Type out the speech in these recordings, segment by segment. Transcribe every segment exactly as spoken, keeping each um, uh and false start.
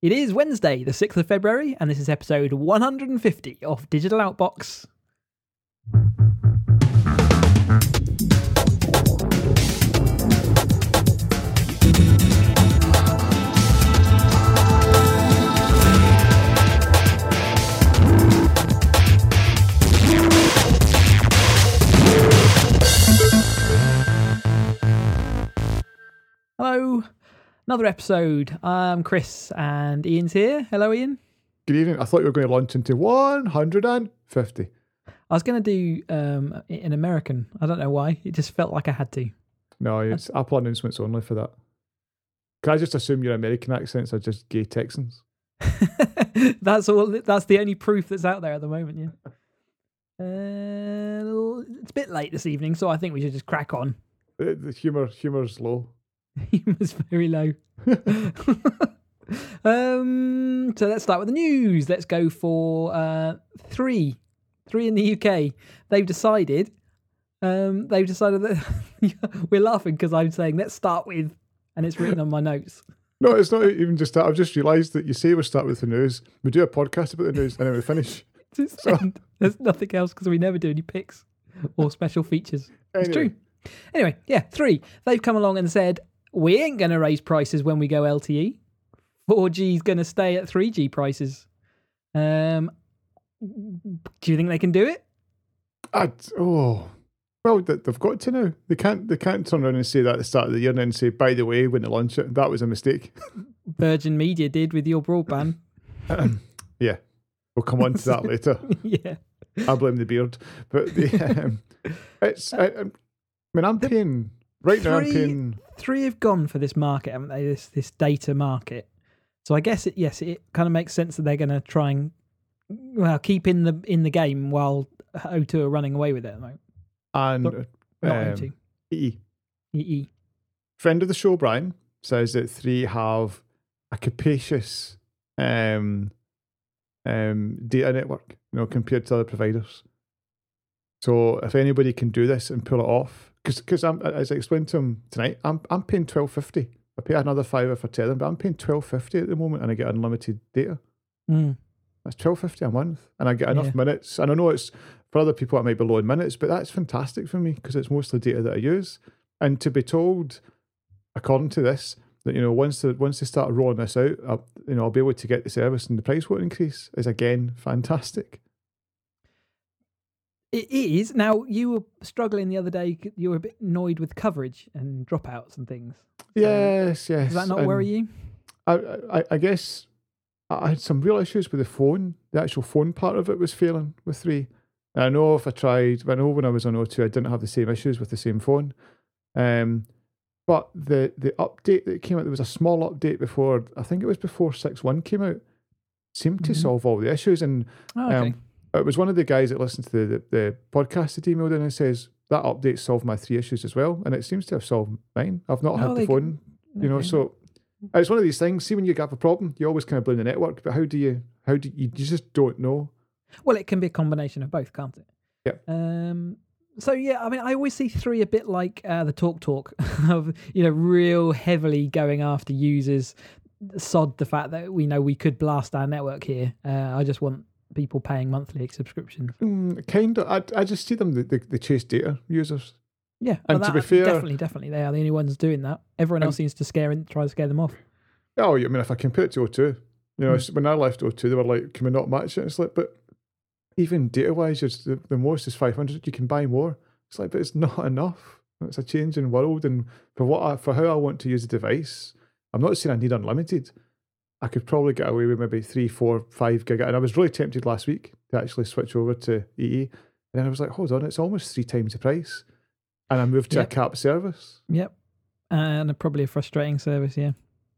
It is Wednesday, the sixth of February, and this is episode one hundred fifty of Digital Outbox. Hello, another episode. I'm Chris and Ian's here. Hello, Ian. Good evening. I thought you were going to launch into one hundred fifty. I was going to do um, an American. I don't know why. It just felt like I had to. No, it's Apple announcements only for that. Can I just assume your American accents are just gay Texans? That's all. That's the only proof that's out there at the moment. Yeah. Uh, it's a bit late this evening, so I think we should just crack on. The, the humor, humor's low. Humor's very low. um, so let's start with the news. Let's go for uh, three, three in the U K. They've decided. Um, they've decided that we're laughing because I'm saying let's start with, and it's written on my notes. No, it's not even just that. I've just realised that you say we start with the news, we do a podcast about the news, and then we finish. So, there's nothing else because we never do any picks or special features. It's anyway. true. Anyway, yeah, three. They've come along and said, we ain't going to raise prices when we go L T E. four G is going to stay at three G prices. Um, do you think they can do it? I, oh, well, they've got to now. They can't. They can't turn around and say that at the start of the year and then say, by the way, when they launch it, that was a mistake. Virgin Media did with your broadband. um, yeah, we'll come on to that later. Yeah, I blame the beard, but the, um, it's. I, I mean, I'm paying. Right now, I'm paying... Three have gone for this market, haven't they? This this data market. So I guess it yes, it kind of makes sense that they're going to try and well keep in the in the game while O two are running away with it at the moment. And Not, not um, O two. E E. E E. Friend of the show, Brian, says that three have a capacious um, um, data network, you know, compared to other providers. So if anybody can do this and pull it off. Because as I explained to him tonight, I'm I'm paying twelve fifty. I pay another fiver for Tethering, but I'm paying twelve fifty at the moment, and I get unlimited data. Mm. That's twelve fifty a month, and I get enough Yeah. minutes. And I know it's for other people it might be low in minutes, but that's fantastic for me because it's mostly data that I use. And to be told, according to this, that you know once the once they start rolling this out, I'll, you know I'll be able to get the service and the price won't increase is again fantastic. It is. Now, you were struggling the other day. You were a bit annoyed with coverage and dropouts and things. So Yes, yes. does that not and worry you? I, I, I guess I had some real issues with the phone. The actual phone part of it was failing with three. And I know if I tried, I know when I was on O two, I didn't have the same issues with the same phone. Um, but the the update that came out, there was a small update before, I think it was before six point one came out, seemed to Mhm. solve all the issues. And Oh, okay. um, it was one of the guys that listened to the, the, the podcast that emailed in and says, that update solved my three issues as well. And it seems to have solved mine. I've not Oh, had the they- phone, you know, okay. so it's one of these things. See, when you have a problem, you always kind of blame the network, but how do you, how do you, you just don't know. Well, it can be a combination of both, can't it? Yeah. Um. So yeah, I mean, I always see three a bit like uh, the Talk Talk of you know real heavily going after users. Sod the fact that we know we could blast our network here. Uh, I just want people paying monthly subscriptions. Mm, kind of. I, I just see them, the, the, the chase data users. Yeah, And well, to be that- fair- definitely, definitely, they are the only ones doing that. Everyone else And- seems to scare and try to scare them off. Oh, I mean, if I compare it to O two, you know, Mm. it's- when I left O two, they were like, can we not match it? It's like, but even data-wise, it's the, the most is five hundred. You can buy more. It's like, but it's not enough. It's a changing world. And for what I, for how I want to use the device, I'm not saying I need unlimited. I could probably get away with maybe three, four, five gig. And I was really tempted last week to actually switch over to E E. And then I was like, hold on, it's almost three times the price. And I moved to Yep. a cap service. Yep, and a- probably a frustrating service, yeah.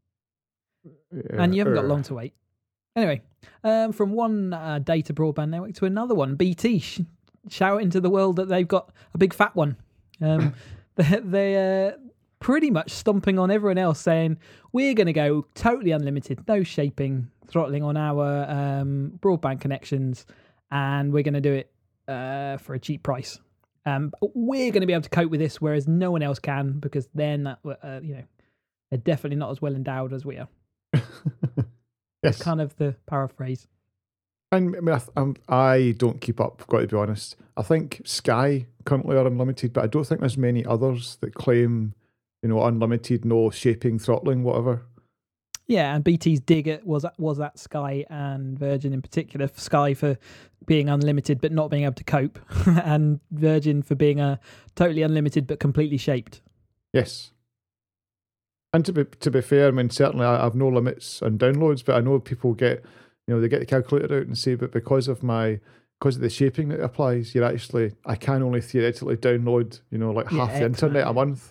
Yeah, And you haven't got er, long to wait. Anyway, um, from one uh, data broadband network to another one, B T sh- shout into the world that they've got a big fat one. Um, they, they're uh, pretty much stomping on everyone else, saying we're going to go totally unlimited, no shaping, throttling on our um, broadband connections, and we're going to do it uh, for a cheap price. Um, but we're going to be able to cope with this, whereas no one else can because they're not, uh, you know, they're definitely not as well endowed as we are. Yes. Kind of the paraphrase. And I mean, I, th- I'm, I don't keep up, I've got to be honest. I think Sky currently are unlimited, but I don't think there's many others that claim, you know, unlimited, no shaping, throttling, whatever. Yeah, and B T's dig at was was at Sky and Virgin in particular. Sky for being unlimited but not being able to cope, and Virgin for being a totally unlimited but completely shaped. Yes. And to be to be fair, I mean, certainly I have no limits on downloads, but I know people get, you know, they get the calculator out and say, but because of my because of the shaping that applies, you're actually I can only theoretically download, you know, like Yeah, half the X, internet man. a month.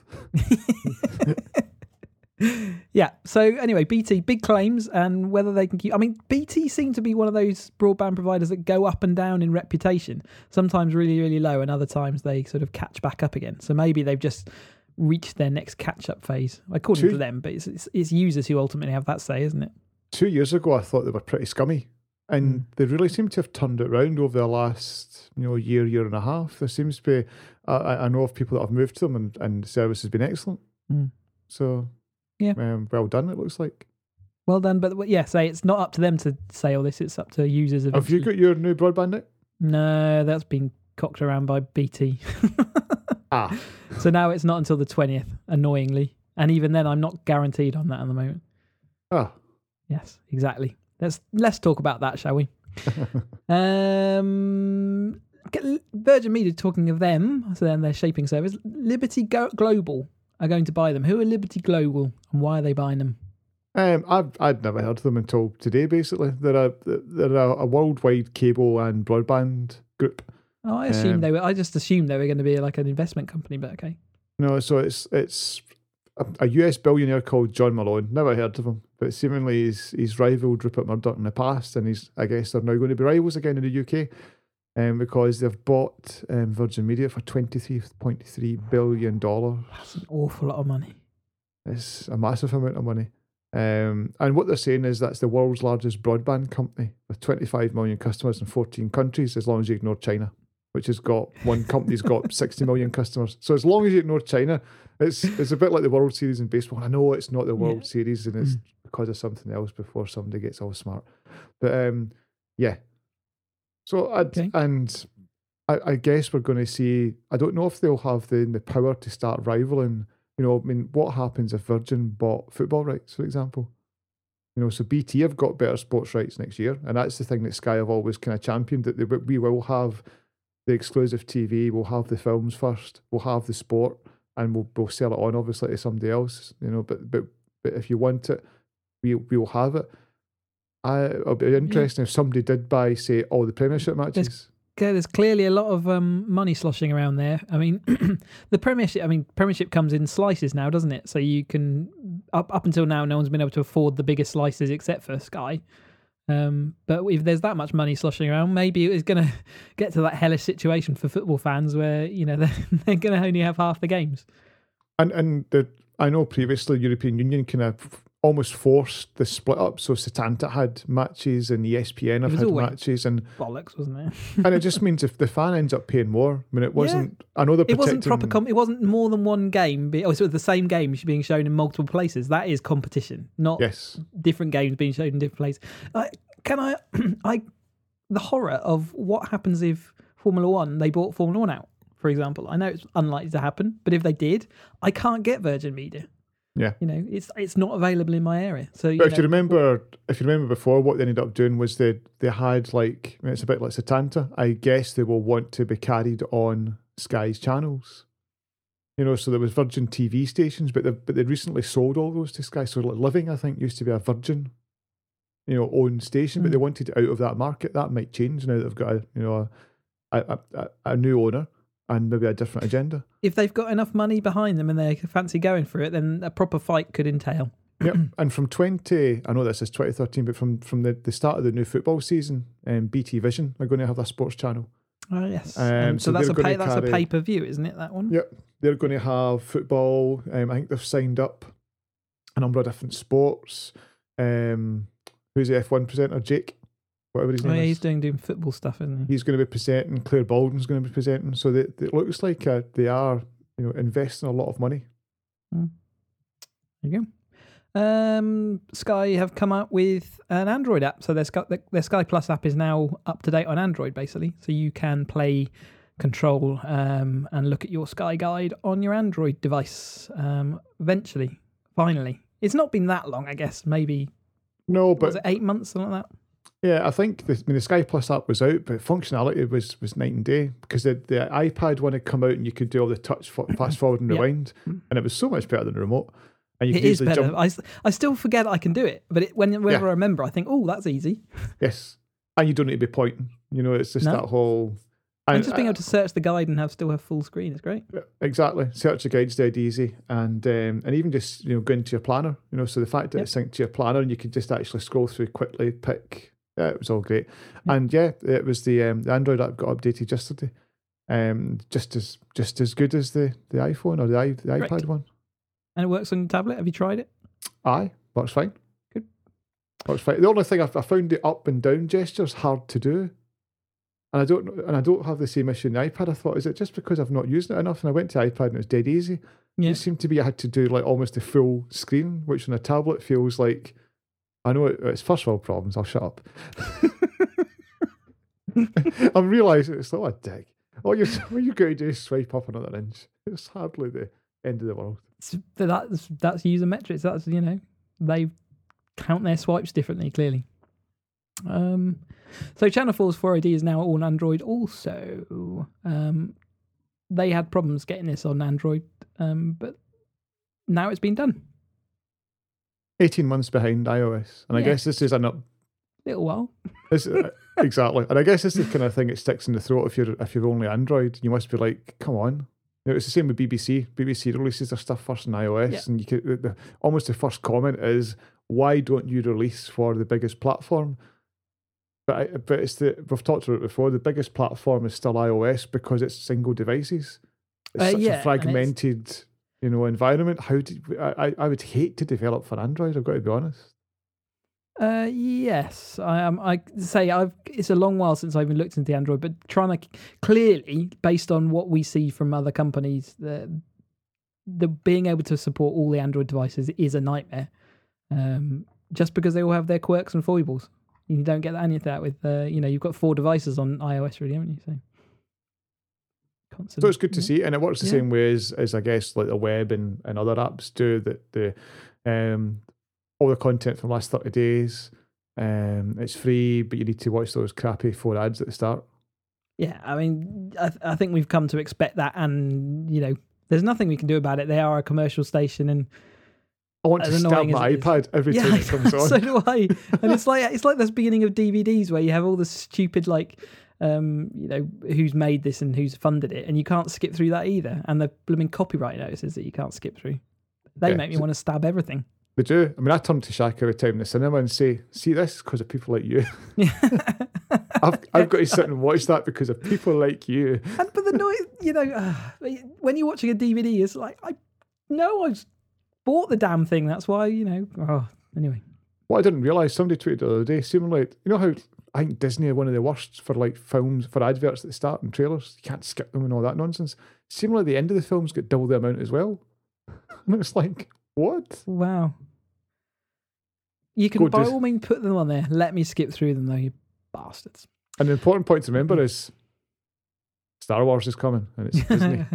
Yeah. So anyway, B T big claims, and whether they can keep. I mean, B T seem to be one of those broadband providers that go up and down in reputation. Sometimes really, really low, and other times they sort of catch back up again. So maybe they've just reached their next catch-up phase, according Two- to them. But it's, it's it's users who ultimately have that say, isn't it? Two years ago, I thought they were pretty scummy, and Mm. they really seem to have turned it around over the last, you know, year, year and a half. There seems to be, I, I know of people that have moved to them, and, and the service has been excellent. Mm. So, Yeah. um, well done. It looks like. Well done, but yeah, say it's not up to them to say all this. It's up to users. Have Eventually. you got your new broadband now? No, that's been cocked around by B T. Ah, So now it's not until the twentieth, annoyingly. And even then, I'm not guaranteed on that at the moment. ah. Yes, exactly. Let's let's talk about that, shall we? um, get Virgin Media, talking of them, so then their shaping service, Liberty Go- Global are going to buy them. Who are Liberty Global and why are they buying them? Um, I've I'd never heard of them until today. Basically, they're a they're a, a worldwide cable and broadband group. Oh, I assumed Um, they were. I just assumed they were going to be like an investment company, but okay. No, so it's it's a, a U S billionaire called John Malone. Never heard of him, but seemingly he's he's rivaled Rupert Murdoch in the past, and he's I guess they're now going to be rivals again in the U K, um, because they've bought um, Virgin Media for twenty three point three billion dollars. That's an awful lot of money. It's a massive amount of money. Um, and what they're saying is that's the world's largest broadband company with twenty-five million customers in fourteen countries, as long as you ignore China, which has got one company's got sixty million customers. So as long as you ignore China, it's it's a bit like the World Series in baseball. I know it's not the World Yeah. Series and it's Mm. because of something else before somebody gets all smart. But um, yeah. So I'd, Okay. and I, I guess we're going to see. I don't know if they'll have the the power to start rivaling. You know, I mean, what happens if Virgin bought football rights, for example? You know, so B T have got better sports rights next year, and that's the thing that Sky have always kind of championed, that they, we will have the exclusive T V, we'll have the films first, we'll have the sport, and we'll we'll sell it on obviously to somebody else. You know, but but but if you want it, we we'll have it. I it'll be interesting if somebody did buy, say, all the Premiership matches. Okay, there's clearly a lot of um, money sloshing around there. I mean, the Premiership. I mean, Premiership comes in slices now, doesn't it? So you can up up until now, no one's been able to afford the biggest slices except for Sky. Um, but if there's that much money sloshing around, maybe it's going to get to that hellish situation for football fans where you know they're, they're going to only have half the games. And and the I know previously European Union kind of almost forced the split up. So Setanta had matches and E S P N have was had always- matches, and Bollocks, wasn't it? and it just means if the fan ends up paying more. I mean, it wasn't. I know they're It wasn't proper. protecting- Com- it wasn't more than one game. Be- oh, so the same game being shown in multiple places. That is competition, not Yes. different games being shown in different places. I, can I? I the horror of what happens if Formula One they bought Formula One out, for example. I know it's unlikely to happen, but if they did, I can't get Virgin Media. Yeah. You know, it's it's not available in my area. So you But if know, you remember, if you remember before, what they ended up doing was they they had like, I mean, it's a bit like Setanta. I guess they will want to be carried on Sky's channels. You know, so there was Virgin T V stations, but they but they recently sold all those to Sky. So like Living, I think, used to be a Virgin, you know, owned station, but Mm. they wanted it out of that market. That might change now that they've got a you know a a, a, a new owner and maybe a different agenda. if they've got enough money behind them and they fancy going for it, then a proper fight could entail. Yep. And from twenty, I know this is twenty thirteen, but from from the, the start of the new football season, um, B T Vision are going to have a sports channel. Oh yes. Um, Um, so, so that's they're a pay, gonna that's a carry- pay per view, isn't it? That one. Yep. They're going to have football. Um, I think they've signed up a number of different sports. Um, who's the F one presenter? Jake, whatever his Oh, name yeah, is. he's doing doing football stuff, isn't he? He's going to be presenting. Claire Baldwin's going to be presenting. So they, it looks like uh, they are, you know, investing a lot of money. There you go. Um, Sky have come out with an Android app, so their Sky, their Sky Plus app is now up to date on Android, basically. So you can play, control, um, and look at your Sky Guide on your Android device. Um, eventually, finally, it's not been that long, I guess. Maybe no, but was it eight months, something like that? Yeah, I think the, I mean, the Sky Plus app was out, but functionality was was night and day because the, the iPad one had come out and you could do all the touch fast forward and rewind, yep. and it was so much better than the remote. And you it could is better. Jump. I, I still forget I can do it, but it, whenever yeah. I remember, I think, oh, that's easy. Yes, and you don't need to be pointing. You know, it's just no. that whole. And, and just being able to search the guide and have still have full screen is great. Exactly, search the guide's dead easy, and um, and even just you know go into your planner. You know, so the fact that yep. it's synced to your planner and you could just actually scroll through quickly, pick. Yeah, it was all great, yep. and yeah, it was the um, the Android app got updated yesterday, um, just as just as good as the, the iPhone or the, i the iPad right. one. And it works on your tablet. Have you tried it? Aye, works fine. Good. Works fine. The only thing I, I found the up and down gestures hard to do, and I don't and I don't have the same issue in the iPad. I thought, is it just because I've not used it enough? And I went to iPad and it was dead easy. Yeah. It seemed to be I had to do like almost a full screen, which on a tablet feels like. I know it, it's first world problems. I'll shut up. I'm realising it's not a dig. All you all you got to do is swipe up another inch. It's hardly the end of the world. But that's that's user metrics. That's you know they count their swipes differently. Clearly. Um, so Channel four's four I D is now on Android. Also, um, they had problems getting this on Android, um, but now it's been done. eighteen months behind iOS, and yeah. I guess this is a up little while. This, uh, exactly, and I guess this is the kind of thing that sticks in the throat if you're if you're only Android. You must be like, come on. You know, it's the same with B B C. B B C releases their stuff first on iOS, yeah. and you could the, the, almost the first comment is, "Why don't you release for the biggest platform?" But I, but it's the we've talked about it before. The biggest platform is still iOS because it's single devices. It's uh, such yeah, a fragmented. You know, environment. How do I? I would hate to develop for Android. I've got to be honest. Uh, yes, I am. I say I've. It's a long while since I've even looked into Android, but trying to clearly, based on what we see from other companies, the the being able to support all the Android devices is a nightmare. Um, just because they all have their quirks and foibles, you don't get any of that with. Uh, you know, you've got four devices on iOS, really, haven't you? So. Constant. So it's good to see, and it works the yeah. same way as, as I guess like the web and, and other apps do. That the um all the content from the last thirty days, um it's free, but you need to watch those crappy four ads at the start. Yeah, I mean, I, th- I think we've come to expect that, and you know, there's nothing we can do about it. They are a commercial station, and I want to stab my iPad every yeah, time it comes on. So do I. And it's like it's like this beginning of D V Ds where you have all the stupid like. Um, you know, who's made this and who's funded it, and you can't skip through that either. And the blooming copyright notices that you can't skip through. They yeah. make me want to stab everything. They do. I mean, I turn to Shaq every time in the cinema and say, see, this is because of people like you. I've, I've got to sit and watch that because of people like you. And, but the noise, you know, uh, when you're watching a D V D, it's like, I know I've bought the damn thing. That's why, you know, oh, anyway. What I didn't realise, somebody tweeted the other day, seemingly, you know how I think Disney are one of the worst for like films, for adverts at the start and trailers. You can't skip them and all that nonsense. Seemingly the end of the films get double the amount as well. And it's like, what? Wow. You can Go by all means put them on there. Let me skip through them though, you bastards. And the important point to remember is Star Wars is coming and it's Disney.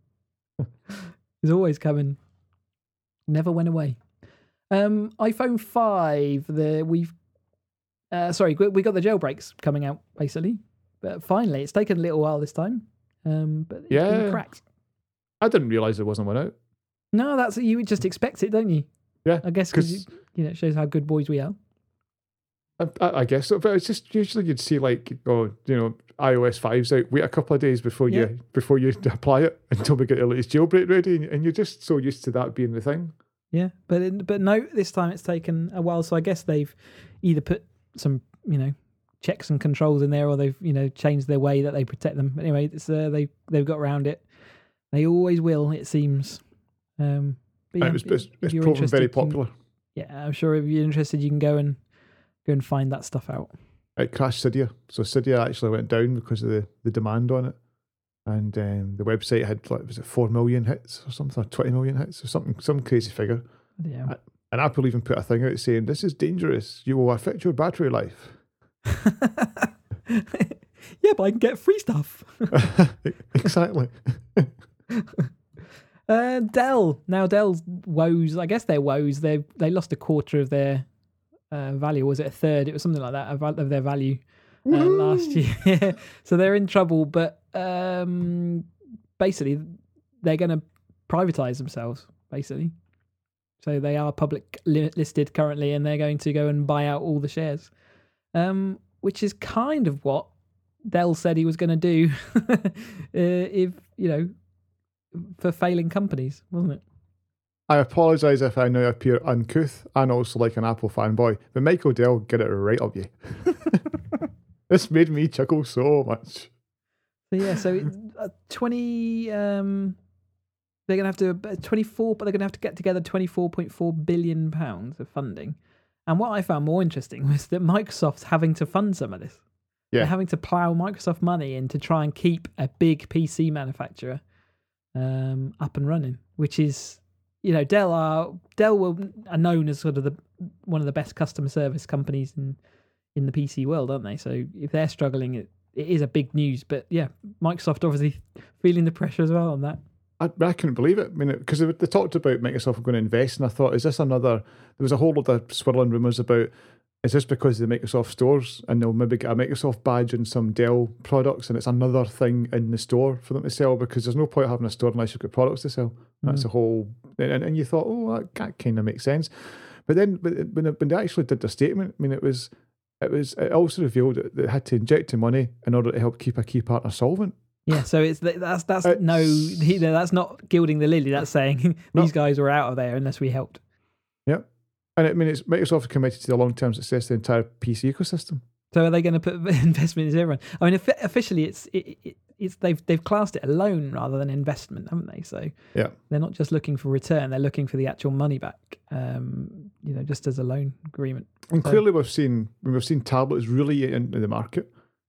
It's always coming. Never went away. Um, iPhone five, the we've Uh, sorry, we got the jailbreaks coming out, basically. But finally, it's taken a little while this time. Um, but it's yeah. been cracked. I didn't realise there wasn't one out. No, that's you would just expect it, don't you? Yeah. I guess because you know, it shows how good boys we are. I, I, I guess so. But it's just usually you'd see like, oh, you know, iOS five's out. Wait a couple of days before yeah. you before you apply it until we get the latest jailbreak ready. And you're just so used to that being the thing. Yeah. But, it, but no, this time it's taken a while. So I guess they've either put some, you know, checks and controls in there, or they've, you know, changed their way that they protect them. But anyway, it's uh, they they've got around it. They always will, it seems. Um, but yeah, it was, it's, if it's you're proven very popular. You can, yeah, I'm sure if you're interested, you can go and go and find that stuff out. It crashed Cydia, so Cydia actually went down because of the, the demand on it, and um, the website had like was it four million hits or something, or twenty million hits or something, some crazy figure. Yeah. And Apple even put a thing out saying, this is dangerous. You will affect your battery life. Yeah, but I can get free stuff. Exactly. uh, Dell. Now Dell's woes, I guess their woes, they they lost a quarter of their uh, value. Or was it a third? It was something like that of, of their value uh, last year. So they're in trouble, but um, basically they're going to privatize themselves, basically. So they are public li- listed currently, and they're going to go and buy out all the shares, um, which is kind of what Dell said he was going to do uh, if, you know, for failing companies, wasn't it? I apologise if I now appear uncouth and also like an Apple fanboy, but Michael Dell, get it right of you. This made me chuckle so much. So yeah, so uh, twenty... Um, they're going to have to twenty-four, but they're going to have to get together twenty-four point four billion pounds of funding. And what I found more interesting was that Microsoft's having to fund some of this. Yeah. They're having to plow Microsoft money in to try and keep a big P C manufacturer um, up and running, which is, you know, Dell are Dell were, are known as sort of the one of the best customer service companies in in the P C world, aren't they? So if they're struggling, it, it is a big news. But yeah, Microsoft obviously feeling the pressure as well on that. I, I couldn't believe it. I mean, because they, they talked about Microsoft going to invest, and I thought, is this another? There was a whole lot of swirling rumours about, is this because of the Microsoft stores, and they'll maybe get a Microsoft badge and some Dell products, and it's another thing in the store for them to sell, because there's no point having a store unless you've got products to sell. That's Mm. the whole, and, and you thought, oh, that, that kind of makes sense. But then when they, when they actually did their statement, I mean, it was, it was, it also revealed that they had to inject the money in order to help keep a key partner solvent. Yeah, so it's that's that's It's- no, you know, that's not gilding the lily. That's saying No. these guys were out of there unless we helped. Yep. And I mean, it's Microsoft committed to the long-term success of the entire P C ecosystem. So are they going to put investment into everyone? I mean, offi- officially, it's it, it, it's they've they've classed it a loan rather than investment, haven't they? So Yeah. they're not just looking for return; they're looking for the actual money back. Um, you know, just as a loan agreement. And So- clearly, we've seen we've seen tablets really eat into the market.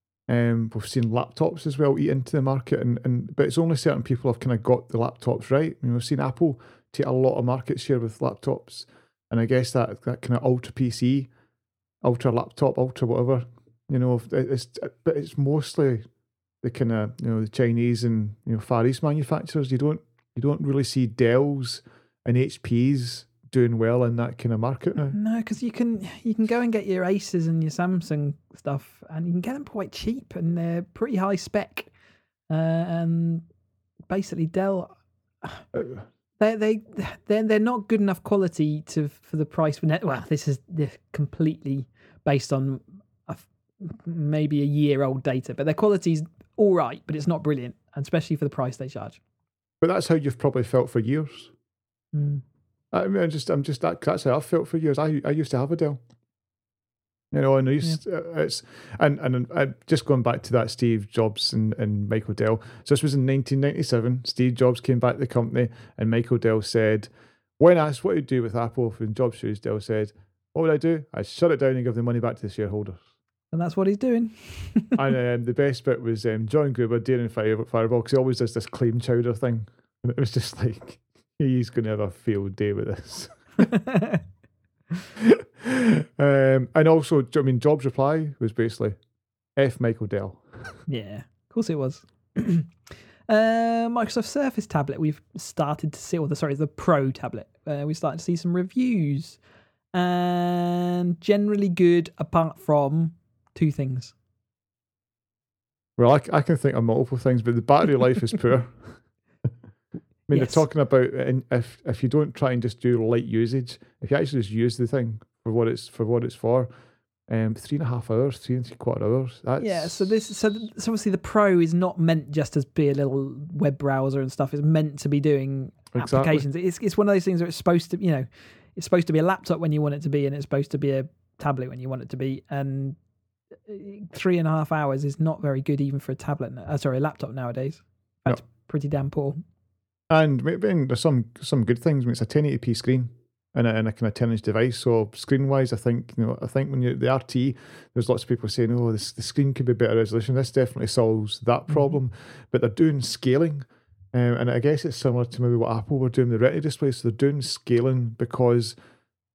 Um, we've seen laptops as well eat into the market, and, and but it's only certain people have kind of got the laptops right. I mean, we've seen Apple take a lot of market share with laptops, and I guess that that kind of ultra P C, ultra laptop, ultra whatever, you know, it's but it's mostly the kind of, you know, the Chinese and, you know, Far East manufacturers. You don't you don't really see Dells and H Ps doing well in that kind of market now. No, because you can you can go and get your Aces and your Samsung stuff, and you can get them quite cheap, and they're pretty high spec. Uh, and basically, Dell, Uh, they they they're they're not good enough quality to for the price. Well, this is they're completely based on a, maybe a year old data, but their quality's all right, but it's not brilliant, and especially for the price they charge. But that's how you've probably felt for years. Mm. I mean, I'm just, I'm just that. That's how I've felt for years. I, I used to have a Dell, you know, and I used, uh, it's, and and uh, just going back to that Steve Jobs and, and Michael Dell. So this was in nineteen ninety-seven. Steve Jobs came back to the company, and Michael Dell said, when asked what he'd do with Apple in Jobs' shoes, Dell said, "What would I do? I'd shut it down and give the money back to the shareholders." And that's what he's doing. And um, the best bit was um, John Gruber daring Fire, Fireball, because he always does this claim chowder thing, and it was just like, he's going to have a field day with this. um, and also, I mean, Jobs' reply was basically, F Michael Dell. Yeah, of course it was. uh, Microsoft Surface tablet, we've started to see, or the sorry, the Pro tablet. Uh, we started to see some reviews, and generally good, apart from two things. Well, I, I can think of multiple things, but the battery life is poor. I mean, Yes. they're talking about in, if if you don't try and just do light usage, if you actually just use the thing for what it's for what it's for, um, three and a half hours, three and three quarter hours. That's Yeah, so this, so, th- so obviously the Pro is not meant just as be a little web browser and stuff. It's meant to be doing Exactly. applications. It's it's one of those things where it's supposed to, you know, it's supposed to be a laptop when you want it to be, and it's supposed to be a tablet when you want it to be. And three and a half hours is not very good even for a tablet. Uh, sorry, a laptop nowadays. That's No. pretty damn poor. And maybe and there's some some good things. I mean, it's a ten eighty p screen and a, and a kind of ten inch device. So screen wise, I think you know I think when you the R T, there's lots of people saying, oh, this the screen could be better resolution. This definitely solves that problem. But they're doing scaling, um, and I guess it's similar to maybe what Apple were doing with the Retina display. So they're doing scaling because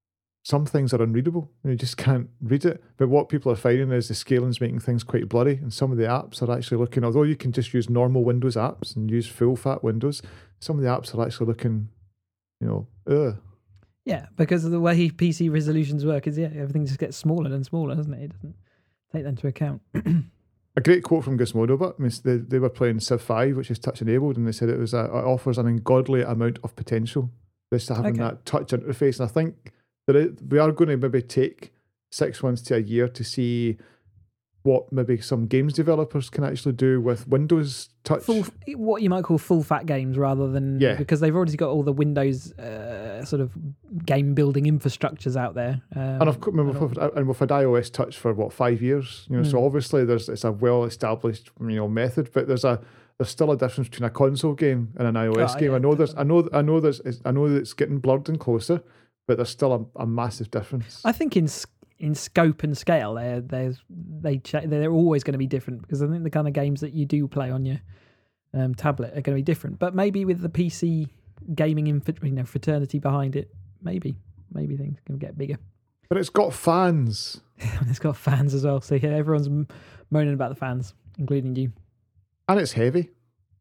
some things are unreadable. You just can't read it. But what people are finding is the scaling's making things quite blurry, and some of the apps are actually looking, although you can just use normal Windows apps and use full fat Windows, some of the apps are actually looking, you know, ugh. Yeah, because of the way P C resolutions work is, yeah, everything just gets smaller and smaller, doesn't it? It doesn't take that into account. A great quote from Gizmodo, but I mean, they, they were playing Civ five, which is touch enabled, and they said it was a, it offers an ungodly amount of potential. This having Okay. that touch interface, and I think that it, we are going to maybe take six months to a year to see what maybe some games developers can actually do with Windows Touch. Full, what you might call full fat games rather than, Yeah. because they've already got all the Windows uh, sort of game building infrastructures out there. Um, And I've and we've, had- and we've had iOS Touch for what, five years, you know. Mm. So obviously there's it's a well established, you know, method, but there's a there's still a difference between a console game and an iOS Oh, game. yeah, I know there's I know I know there's I know that it's getting blurred and closer, but there's still a, a massive difference. I think in s- in scope and scale, they're there's they ch- they're always going to be different, because I think the kind of games that you do play on your um, tablet are going to be different. But maybe with the P C gaming inf- you know, fraternity behind it, maybe maybe things can get bigger. But it's got fans. And it's got fans as well, so yeah, everyone's m- moaning about the fans, including you. And it's heavy.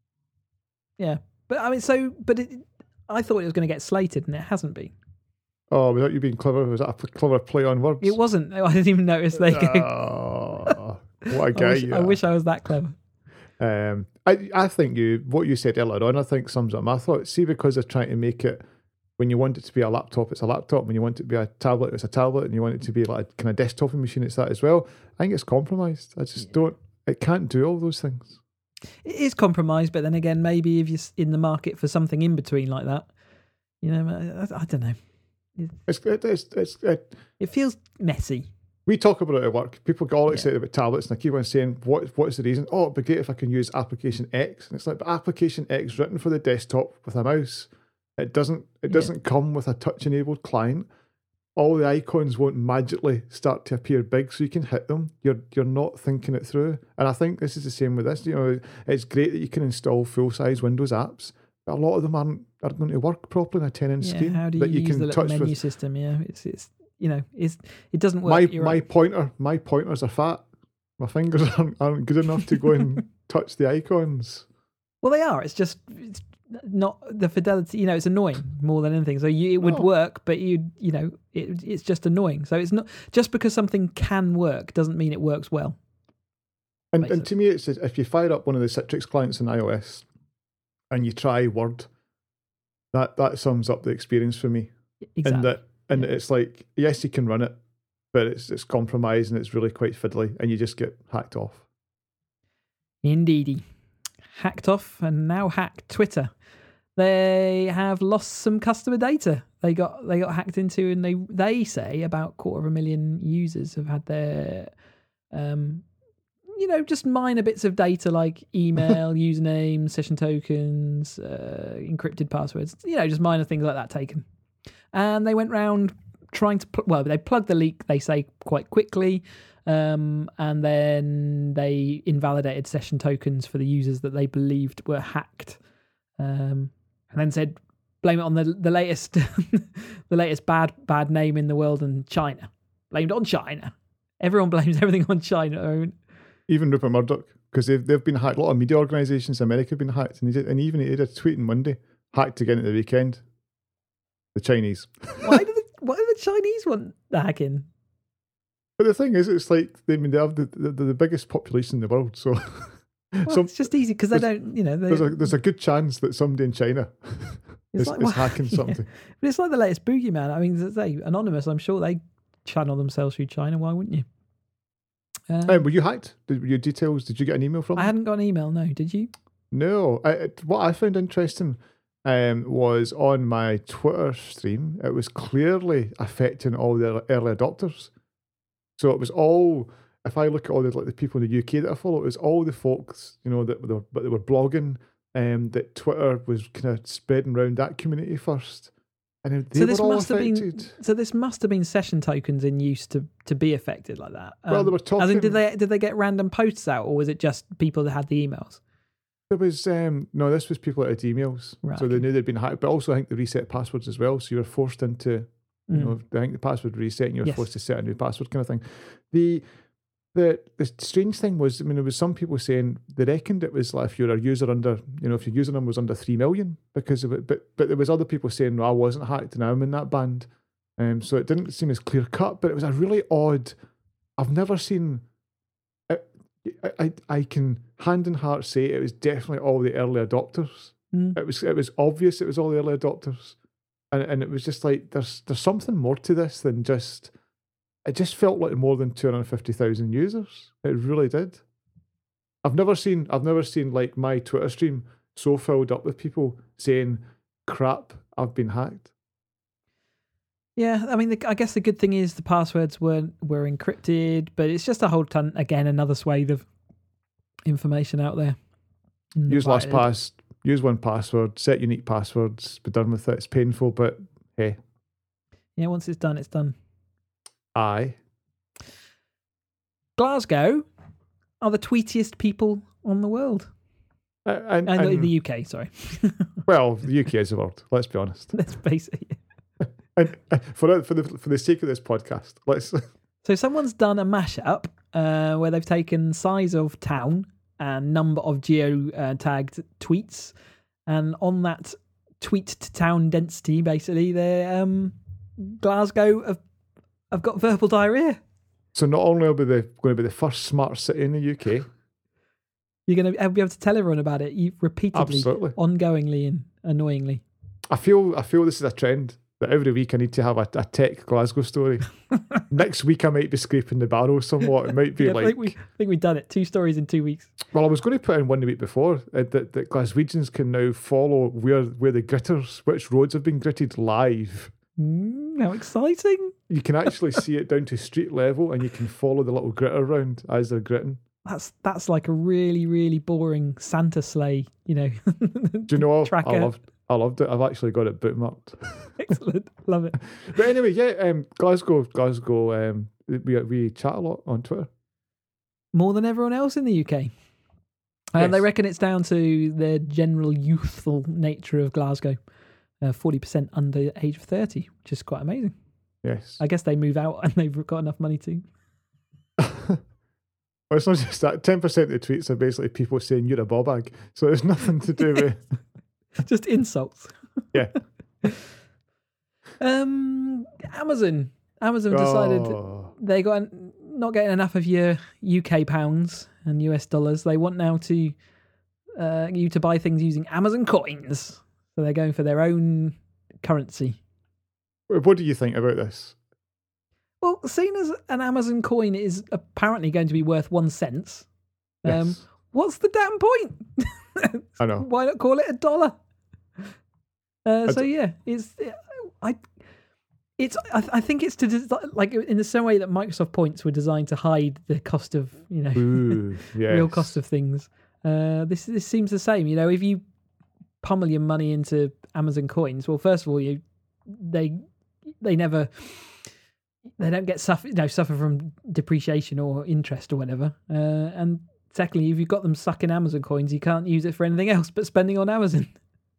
Yeah, but I mean, so but it, I thought it was going to get slated, and it hasn't been. Oh, without you being clever, was that a p- clever play on words? It wasn't. I didn't even notice. They. Oh, what a I, guy wish, you I are. wish I was that clever. Um, I I think you what you said earlier on, I think sums up. I thought, see, because they're trying to make it, when you want it to be a laptop, it's a laptop. When you want it to be a tablet, it's a tablet. And you want it to be like a kind of desktop machine, it's that as well. I think it's compromised. I just don't. It can't do all those things. It is compromised, but then again, maybe if you're s- in the market for something in between like that, you know, I, I don't know. It's it, it's it's. It, It feels messy. we talk about it at work. People get all Yeah. excited about tablets, and I keep on saying, "What what's the reason?" Oh, it'd be great if I can use application X. And it's like, but application X written for the desktop with a mouse. It doesn't. It Yeah. doesn't come with a touch-enabled client. All the icons won't magically start to appear big, so you can hit them. You're you're not thinking it through. And I think this is the same with this. You know, it's great that you can install full-size Windows apps, but a lot of them aren't are going to work properly on a ten-inch Yeah, screen how do you, that you use can the little touch menu with. system? Yeah, it's it's you know, it's it doesn't work. My You're my right. pointer, my pointers are fat. My fingers aren't, aren't good enough to go and touch the icons. Well, they are. It's just it's not the fidelity. You know, it's annoying more than anything. So you, it would No. work, but you you know, it, it's just annoying. So it's not just because something can work doesn't mean it works well. And Makes and it- to me, it's if you fire up one of the Citrix clients in iOS and you try Word, that that sums up the experience for me. Exactly. And that and Yeah. it's like, yes, you can run it, but it's it's compromised and it's really quite fiddly, and you just get hacked off. Indeedy. Hacked off and now hacked Twitter. They have lost some customer data. They got they got hacked into, and they they say about quarter of a million users have had their um you know, just minor bits of data like email, username, session tokens, uh, encrypted passwords, you know, just minor things like that taken. And they went round trying to, pl- well, they plugged the leak, they say, quite quickly. Um, and then they invalidated session tokens for the users that they believed were hacked. Um, and then said, blame it on the the latest, the latest bad bad name in the world, and China. Blamed on China. Everyone blames everything on China. Even Rupert Murdoch, because they've they've been hacked. A lot of media organisations in America have been hacked, and he did, and even he did a tweet on Monday, hacked again at the weekend. The Chinese. Why do the why do the Chinese want the hacking? But the thing is, it's like they I mean they have the, the, the biggest population in the world, so Well, so it's just easy because they there's- don't, you know. They, there's a there's a good chance that somebody in China It's is, like, is well, hacking yeah. something. But it's like the latest boogeyman. I mean, as I say, Anonymous, I'm sure they channel themselves through China. Why wouldn't you? Um, Um, were you hacked? Did your details? Did you get an email from I them? hadn't got an email, no. Did you? No. I, it- what I found interesting um, was on my Twitter stream, it was clearly affecting all the early adopters. So it was all. If I look at all the like the people in the U K that I follow, it was all the folks, you know, that were but they were blogging. Um, that Twitter was kind of spreading around that community first, and then they So this were all must have been- affected. So this must have been session tokens in use to, to be affected like that. Well, they Um, were talking. As in, did they did they get random posts out, or was it just people that had the emails? There was um no, this was people that had emails, Right, so they okay. knew they'd been hacked. But also, I think they reset passwords as well, so you were forced into You Mm. know, I think the password reset and you're Yes. forced to set a new password kind of thing. The the the strange thing was, I mean, there was some people saying they reckoned it was like if you're a user under, you know, if your username was under three million because of it, but but there was other people saying, no, I wasn't hacked and I'm in that band. Um, so it didn't seem as clear cut, but it was a really odd. I've never seen. I, I I can hand in heart say it was definitely all the early adopters. Mm. It was it was obvious it was all the early adopters, and and it was just like there's there's something more to this than just. It just felt like more than two hundred fifty thousand users. It really did. I've never seen I've never seen like my Twitter stream so filled up with people saying, "Crap, I've been hacked." Yeah, I mean, the, I guess the good thing is the passwords were were encrypted, but it's just a whole ton. Again, another swathe of information out there. Use Invited. LastPass. Use one password. Set unique passwords. Be done with it. It's painful, but hey. Yeah, once it's done, it's done. Aye. Glasgow are the tweetiest people on the world. Uh, and, And, in and- the U K, sorry. well, the U K is the world. Let's be honest. Let's face it. And uh, for for the for the sake of this podcast, let's. So someone's done a mashup uh, where they've taken size of town and number of geo uh, tagged tweets, and on that tweet to town density, basically, they're um, Glasgow have, have got verbal diarrhea. So not only are we the, going to be the first smart city in the U K, You're going to be able to tell everyone about it you- repeatedly, absolutely. ongoingly, and annoyingly. I feel I feel this is a trend that every week I need to have a, a tech Glasgow story. Next week I might be scraping the barrel somewhat. It might be Yeah, like, I think we I think we've done it. Two stories in two weeks. well, I was going to put in one the week before uh, that that Glaswegians can now follow where where the gritters, which roads have been gritted live. Mm, how exciting! You can actually see it down to street level, and you can follow the little gritter around as they're gritting. That's that's like a really really boring Santa sleigh. You know. Do you know? Tracker. I loved I loved it. I've actually got it bookmarked. Excellent, love it. But anyway, yeah, um, Glasgow, Glasgow. Um, we we chat a lot on Twitter. More than everyone else in the U K. Uh, Yes. They reckon it's down to the general youthful nature of Glasgow. Uh, forty percent under the age of thirty, which is quite amazing. Yes. I guess they move out and they've got enough money to. Well, it's not just that. Ten percent of the tweets are basically people saying you're a ball bag, so it's nothing to do with. Just insults. Yeah. Um, Amazon. Amazon decided Oh, they got not getting enough of your U K pounds and U S dollars. They want now to uh, you to buy things using Amazon coins. So they're going for their own currency. what do you think about this? Well, seeing as an Amazon coin is apparently going to be worth one cent, um, Yes. what's the damn point? I know. Why not call it a dollar? Uh, I so d- yeah, it's I. It's. I, I think it's to des- like in the same way that Microsoft points were designed to hide the cost of you know Ooh, yes. real cost of things. Uh, this this seems the same. You know, if you pummel your money into Amazon coins, well, first of all, you they they never they don't get suffer you know suffer from depreciation or interest or whatever. Uh, and secondly, if you've got them sucking Amazon coins, you can't use it for anything else but spending on Amazon.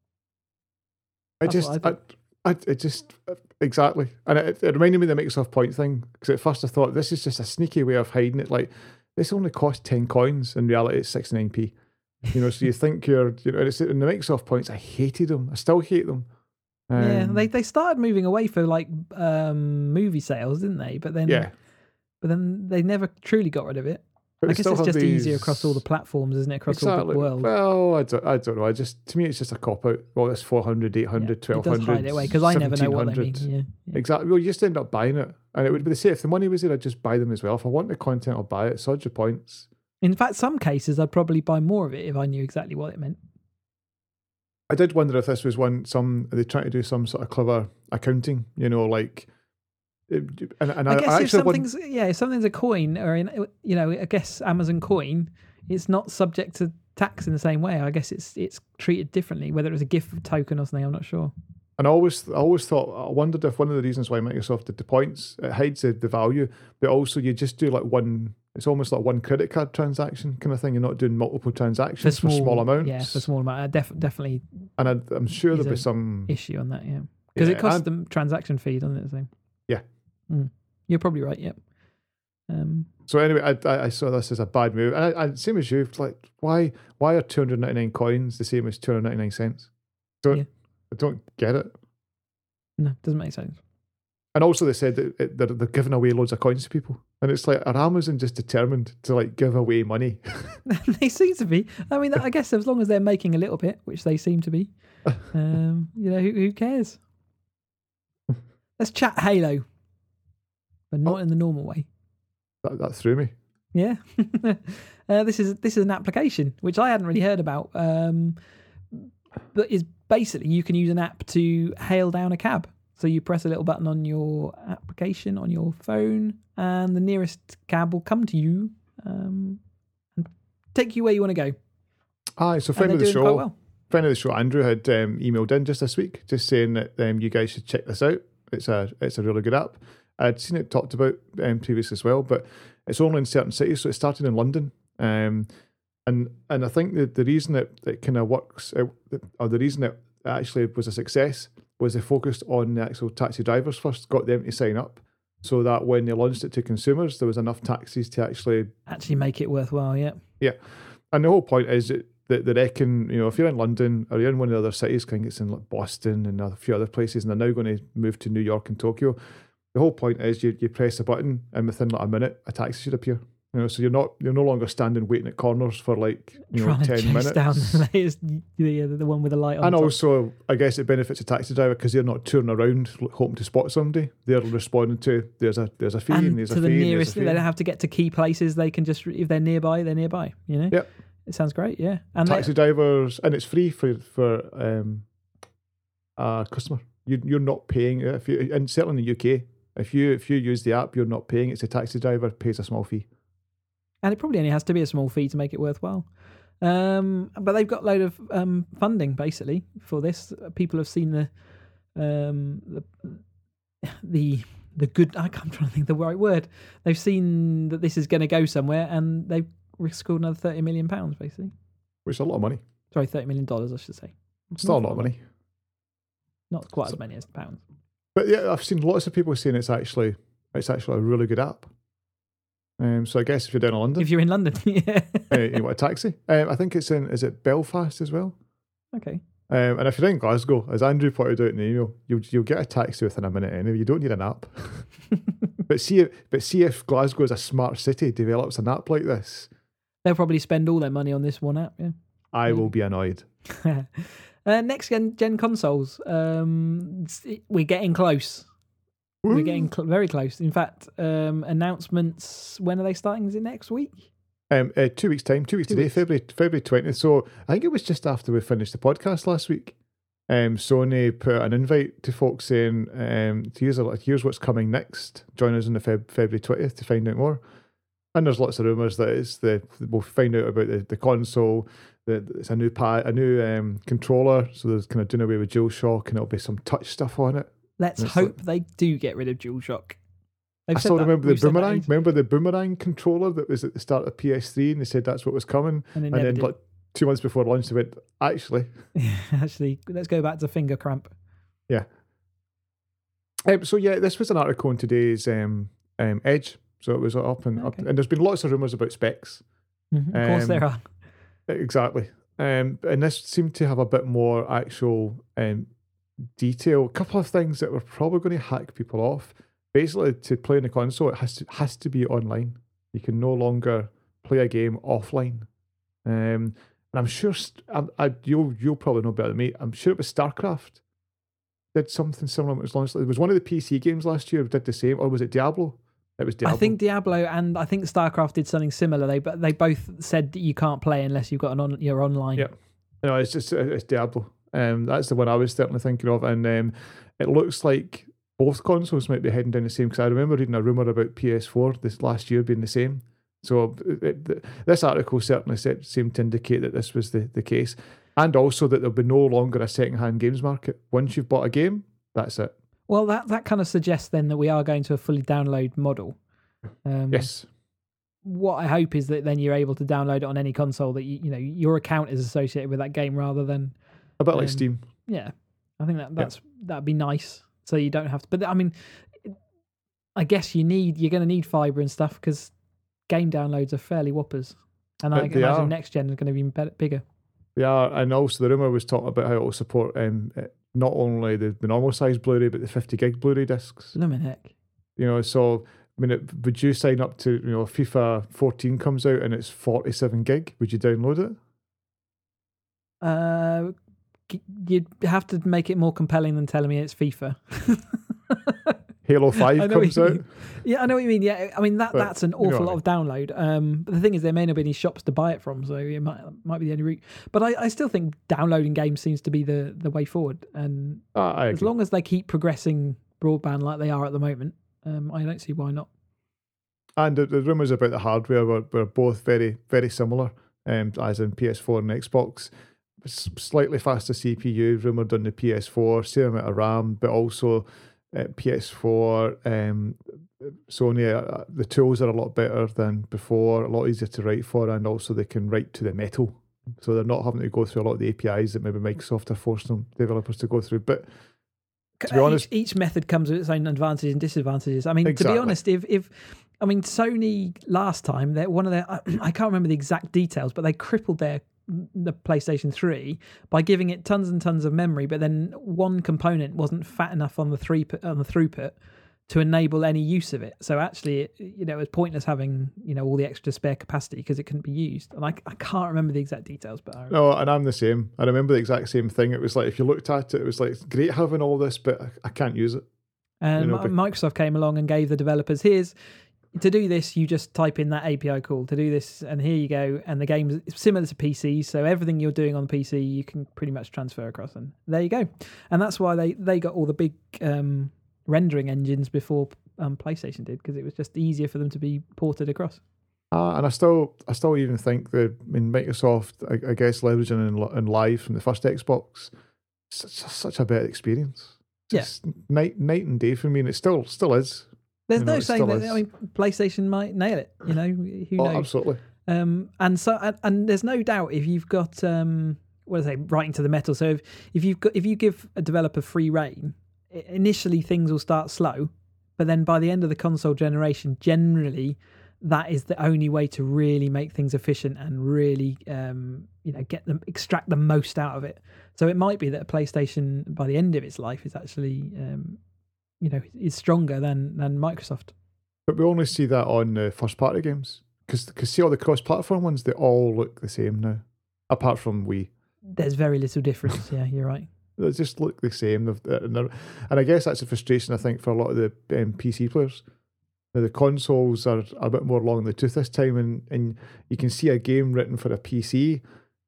I That's just, what I I, I, it just, exactly. And it, it reminded me of the Microsoft point thing, because at first I thought this is just a sneaky way of hiding it. Like, this only cost ten coins. In reality, it's sixty-nine p. You know, so you think you're, you know, and it's, and the Microsoft points, I hated them. I still hate them. yeah, Um, they they started moving away for like um, movie sales, didn't they? But then yeah. but then they never truly got rid of it. But I they guess still it's have just easier these- across all the platforms, isn't it? Across all Exactly. the world. Well, I don't, I don't know. I just, to me, it's just a cop out. Well, it's four hundred, eight hundred, Yeah, it does hide it away because I never know what they mean. Yeah, yeah. Exactly. Well, you just end up buying it. And it would be the same. If the money was there, I'd just buy them as well. If I want the content, I'll buy it. Sod your points. In fact, some cases I'd probably buy more of it if I knew exactly what it meant. I did wonder if this was one, some, are they trying to do some sort of clever accounting, you know, like, it- and, and I, I guess I if actually wouldn't- something's yeah, if something's a coin or in, you know, I guess Amazon coin, it's not subject to tax in the same way. I guess it's it's treated differently, whether it was a gift token or something. I'm not sure. And I always, I always thought, I wondered if one of the reasons why Microsoft did the points, it hides the, the value, but also you just do like one, it's almost like one credit card transaction kind of thing. You're not doing multiple transactions for small, amounts. Yeah, for small amount. I def- definitely And I, I'm sure Is there'll be a some, issue on that. Yeah, because Yeah, it costs and- them transaction fee, doesn't it? So Mm. You're probably right. Yep. Um, So anyway, I, I I saw this as a bad move, and I, I same as you. Like, why why are two hundred ninety nine coins the same as two hundred ninety nine cents? Don't Yeah. I don't get it. no, doesn't make sense. And also, they said that it, they're, they're giving away loads of coins to people, and it's like, are Amazon just determined to like give away money? They seem to be. I mean, I guess as long as they're making a little bit, which they seem to be, um, you know, who, who cares? Let's chat Halo, but not Oh. in the normal way. That, that threw me. Yeah, uh, this is this is an application which I hadn't really heard about, um, but is basically you can use an app to hail down a cab. So you press a little button on your application on your phone, and the nearest cab will come to you um, and take you where you want to go. Aye, so And friend they're of the doing quite show, well. friend of the show, Andrew had um, emailed in just this week, just saying that um, you guys should check this out. It's a it's a really good app. I'd seen it talked about um, previously as well, but it's only in certain cities. So it started in London, um, and and I think that the reason it, it kind of works, it, or the reason it actually was a success, was they focused on the actual taxi drivers first, got them to sign up, so that when they launched it to consumers, there was enough taxis to actually Actually, make it worthwhile. Yeah. yeah. And the whole point is that that they reckon, you know, if you're in London or you're in one of the other cities, I think it's in like Boston and a few other places, and they're now going to move to New York and Tokyo. The whole point is you you press a button and within like a minute a taxi should appear. You know, so you're not you're no longer standing waiting at corners for like you know Trying to ten chase minutes. down the latest, the, the one with the light on. And top. also, I guess it benefits a taxi driver because they're not touring around hoping to spot somebody. They're responding to there's a there's a fee and, and there's to a the fee nearest, and they there's a don't fee. have to get to key places. They can just, if they're nearby, they're nearby. You know. Yep. It sounds great. Yeah. And they- Taxi drivers, and it's free for for um, a customer. You you're not paying if you, and certainly in the U K, if you if you use the app, you're not paying. It's a taxi driver pays a small fee. And it probably only has to be a small fee to make it worthwhile. Um, but they've got a load of um, funding basically for this. People have seen the um, the the the good. I'm trying to think of the right word. They've seen that this is going to go somewhere, and they've scored another thirty million pounds basically. Which is a lot of money. Sorry, thirty million dollars, I should say. Still a lot of money. Not quite So- as many as pounds. But yeah, I've seen lots of people saying it's actually it's actually a really good app. Um, so I guess if you're down in London, If you're in London, yeah. uh, you want a taxi. Um, I think it's in is it Belfast as well. Okay. Um, and if you're in Glasgow, as Andrew pointed out in the email, you'll you'll get a taxi within a minute anyway. You don't need an app. but see, if, but see if Glasgow as a smart city develops an app like this, They'll probably spend all their money on this one app. Yeah. I will be annoyed. uh, next gen, gen consoles. Um, it's- it- we're getting close. We're getting cl- very close. In fact, um, announcements. When are they starting? Is it next week? Um, uh, two weeks time, two weeks Two today, weeks. February February twentieth. So I think it was just after we finished the podcast last week. Um, Sony put an invite to folks saying, um, here's a, here's what's coming next. Join us on the Feb- February twentieth to find out more. And there's lots of rumours that it's the we'll find out about the, the console. The, it's a new pad, a new um, controller. So there's kind of doing away with DualShock, and it'll be some touch stuff on it. Let's It's hope they do get rid of DualShock. They've I said still that- remember the we've said that boomerang. ages- Remember the boomerang controller that was at the start of P S three, and they said that's what was coming. and, it And never then did. like two months before launch, they went, actually. Actually, let's go back to finger cramp. Um, so yeah, this was an article in today's um, um, Edge. So it was up and up, Okay. and there's been lots of rumours about specs. Mhm, Of course, Um, there are. Exactly. Um, and this seemed to have a bit more actual um, detail. A couple of things that were probably going to hack people off. Basically, to play on the console, it has to has to be online. You can no longer play a game offline. Um, and I'm sure st- I, I, you'll you'll probably know better than me. I'm sure it was StarCraft did something similar when it was launched. It was one of the P C games last year did the same, or was it Diablo? It was Diablo. I think Diablo and I think StarCraft did something similar. They but they both said that you can't play unless you've got an on you're online. Yeah. No, it's just it's Diablo. Um, that's the one I was certainly thinking of, and um, it looks like both consoles might be heading down the same. Because I remember reading a rumor about P S four this last year being the same. So it, it, this article certainly said, seemed to indicate that this was the, the case, and also that there'll be no longer a second-hand games market. Once you've bought a game, that's it. Well, that that kind of suggests then that we are going to a fully download model. Um, Yes. What I hope is that then you're able to download it on any console that you you know your account is associated with that game rather than A bit like um, Steam. yeah. I think that that's that'd be nice. So you don't have to. But I mean, I guess you need you're going to need fiber and stuff because game downloads are fairly whoppers, and I But can they imagine are. next gen is going to be better, bigger. They are, and also the rumor was talking about how it will support um, uh, not only the, the normal size Blu-ray but the fifty gig Blu-ray discs. Blimmin' heck. You know, so I mean, it, would you sign up to, you know, FIFA fourteen comes out and it's forty-seven gig? Would you download it? Uh, g- you'd have to make it more compelling than telling me it's FIFA. Halo I five know what comes you out. mean. Yeah, I know what you mean. Yeah, I mean that But that's an you know awful what I lot of download. Um, but the thing is, there may not be any shops to buy it from, so it might might be the only route. But I, I still think downloading games seems to be the, the way forward. And Ah, I as agree. long as they keep progressing broadband like they are at the moment, um, I don't see why not. And the, the rumours about the hardware were, were both very, very similar, um, as in P S four and Xbox. S- slightly faster C P U, rumoured on the P S four, same amount of RAM, but also uh, P S four, um, Sony, uh, the tools are a lot better than before, a lot easier to write for, and also they can write to the metal. So they're not having to go through a lot of the A P Is that maybe Microsoft are forcing them developers to go through. But to be honest, each, each method comes with its own advantages and disadvantages. I mean, Exactly. to be honest, if if I mean Sony last time, that one of their I, I can't remember the exact details, but they crippled their the PlayStation three by giving it tons and tons of memory, but then one component wasn't fat enough on the three on the throughput to enable any use of it. So actually, it, you know, it was pointless having, you know, all the extra spare capacity because it couldn't be used. And I, I can't remember the exact details, but I, no, and I'm the same. I remember the exact same thing. It was like, if you looked at it, it was like, it's great having all this, but I, I can't use it. and you know, Mi- but- Microsoft came along and gave the developers, here's to do this, you just type in that A P I call to do this, and here you go. And the game's similar to P C, so everything you're doing on P C, you can pretty much transfer across, and there you go. And that's why they, they got all the big um, rendering engines before um, PlayStation did, because it was just easier for them to be ported across. Uh, and I still, I still even think that, I mean, Microsoft, I, I guess, leveraging in, in live from the first Xbox, such, such a better experience. Yeah. Just night, night and day for me, and it still, still is. There's You know, no it saying still that. is. I mean, PlayStation might nail it. You know, who Oh, knows? absolutely. Um, and so, and, and there's no doubt if you've got um, what do I say, right into the metal. So if, if you've got if you give a developer free reign, i- initially things will start slow, but then by the end of the console generation, generally that is the only way to really make things efficient and really um, you know, get them extract the most out of it. So it might be that a PlayStation by the end of its life is actually um, you know, is stronger than than Microsoft. But we only see that on uh, first party games. Because see all the cross platform ones, they all look the same now. Apart from Wii. There's very little difference. Yeah, you're right. They just look the same. They've- And they're- and I guess that's a frustration, I think, for a lot of the um, P C players. Now, the consoles are a bit more long in the tooth this time, and, and you can see a game written for a P C,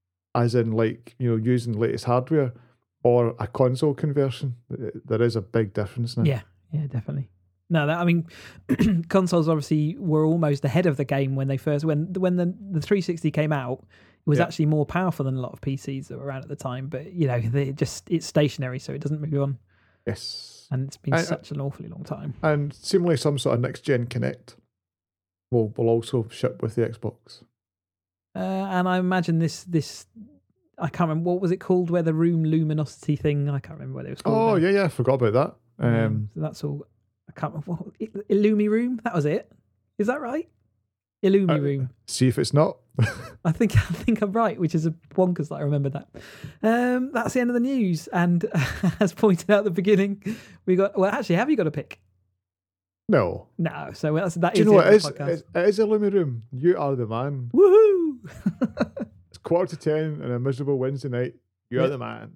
as in, like, you know, using latest hardware, or a console conversion. There is a big difference now. Yeah, yeah, definitely. No, that I mean, consoles obviously were almost ahead of the game when they first when when the the three sixty came out. It was Yeah. actually more powerful than a lot of P Cs that were around at the time. But you know, they just it's stationary, so it doesn't move on, Yes. and it's been I- I- such an awfully long time. And seemingly some sort of next gen Connect will will also ship with the Xbox. Uh, and I imagine this this I can't remember what was it called, where the room luminosity thing. I can't remember what it was called. Oh now. yeah, yeah, I forgot about that. Um, Um, so that's all. I can't remember. What, Illumi Room. That was it. Is that right? Illumi Uh, Room. see if it's not. I think I think I'm right, which is a bonkers that I remember that. Um, that's the end of the news. And as pointed out at the beginning, we got. Well, actually, have you got a pick? No. No. So that's that Do is you know the what it end is? of the podcast. It it is a Lumi Room. You are the man. Woohoo! It's quarter to ten on a miserable Wednesday night. You are Yeah. the man.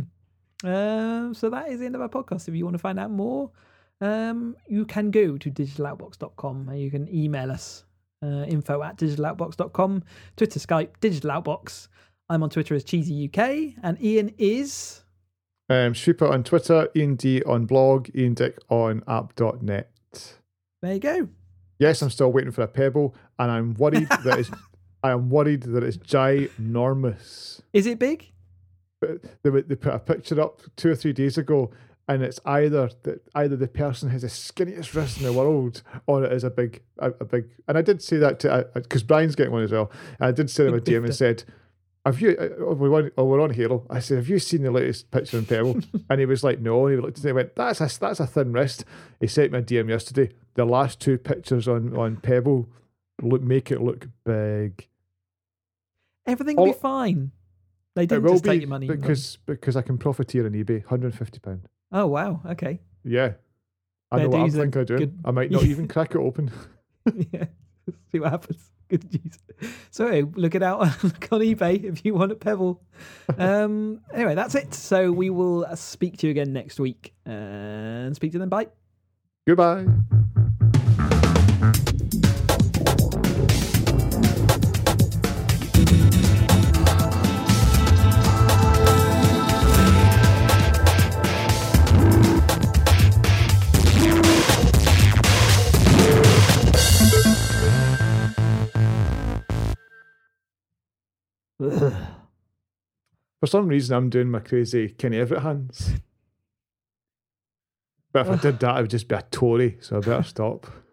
Um, so that is the end of our podcast. If you want to find out more, um, you can go to digital outbox dot com and you can email us uh, info at digital outbox dot com, Twitter, Skype, Digital Outbox. I'm on Twitter as Cheesy U K, and Ian is. Um, Sweeper on Twitter, Ian D on blog, Ian Dick on app dot net. There you go. Yes, I'm still waiting for a pebble, and I'm worried that it's. I am worried that it's ginormous. Is it big? But they they put a picture up two or three days ago, and it's either that either the person has the skinniest wrist in the world, or it is a big a, a big. And I did say that to because Brian's getting one as well. And I did send him a Big D M and bifter. said, have you, uh, we were on, oh, we're on Halo. I said, have you seen the latest picture in Pebble? And he was like, no. And he looked at me and went, that's a, that's a thin wrist. He sent me a D M yesterday. The last two pictures on, on Pebble look make it look big. Everything will All, be fine. They didn't it will just be take your money. because, because I can profiteer on eBay. one hundred fifty pounds. Oh, wow. Okay. Yeah. I Fair know what I'm dues then. thinking of doing. Good. I might not even crack it open. Yeah. See what happens. Good news. So look it out. Look on eBay if you want a Pebble. Um, anyway, that's it. So we will speak to you again next week and speak to you then. Bye. Goodbye. Ugh. For some reason, I'm doing my crazy Kenny Everett hands. But if I did that, I would just be a Tory, so I better stop.